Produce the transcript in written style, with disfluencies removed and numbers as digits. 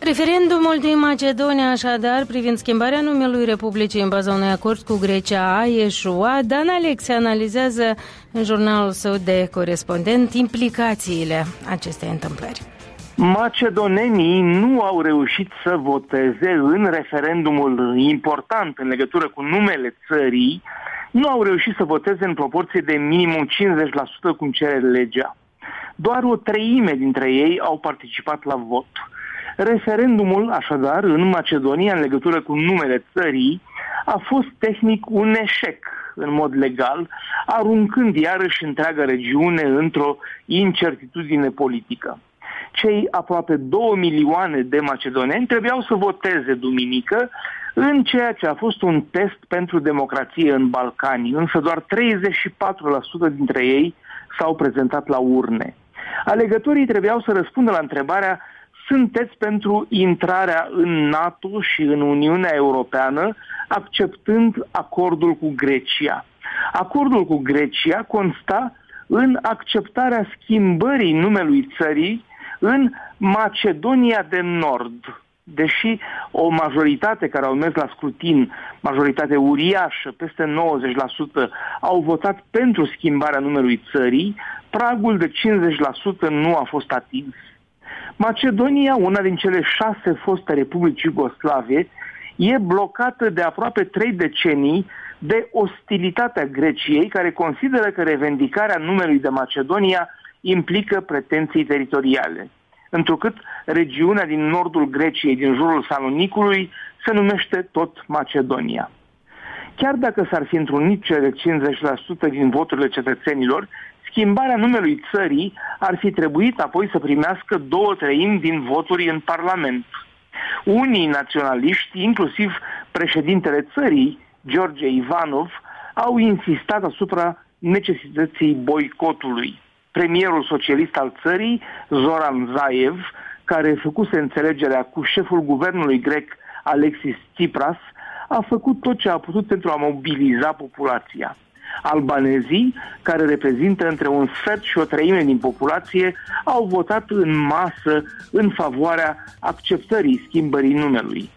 Referendumul din Macedonia, așadar, privind schimbarea numelui Republicii în baza unui acord cu Grecia, a eșuat. Dan Alexe analizează în jurnalul său de corespondent implicațiile acestei întâmplări. Macedonenii nu au reușit să voteze în referendumul important în legătură cu numele țării, nu au reușit să voteze în proporție de minimum 50% cum cere legea. Doar o treime dintre ei au participat la vot. Referendumul, așadar, în Macedonia, în legătură cu numele țării, a fost tehnic un eșec în mod legal, aruncând iarăși întreaga regiune într-o incertitudine politică. Cei aproape 2 milioane de macedoneni trebuiau să voteze duminică în ceea ce a fost un test pentru democrație în Balcani, însă doar 34% dintre ei s-au prezentat la urne. Alegătorii trebuiau să răspundă la întrebarea: sunteți pentru intrarea în NATO și în Uniunea Europeană, acceptând acordul cu Grecia? Acordul cu Grecia consta în acceptarea schimbării numelui țării în Macedonia de Nord. Deși o majoritate care au mers la scrutin, majoritate uriașă, peste 90%, au votat pentru schimbarea numelui țării, pragul de 50% nu a fost atins. Macedonia, una din cele 6 foste republici iugoslave, e blocată de aproape 3 decenii de ostilitatea Greciei, care consideră că revendicarea numelui de Macedonia implică pretenții teritoriale, întrucât regiunea din nordul Greciei, din jurul Salonicului, se numește tot Macedonia. Chiar dacă s-ar fi întrunit cele 50% din voturile cetățenilor, schimbarea numelui țării ar fi trebuit apoi să primească 2/3 din voturi în Parlament. Unii naționaliști, inclusiv președintele țării, George Ivanov, au insistat asupra necesității boicotului. Premierul socialist al țării, Zoran Zaev, care făcuse înțelegerea cu șeful guvernului grec, Alexis Tsipras, a făcut tot ce a putut pentru a mobiliza populația. Albanezii, care reprezintă între 1/3 și 1/3 din populație, au votat în masă în favoarea acceptării schimbării numelui.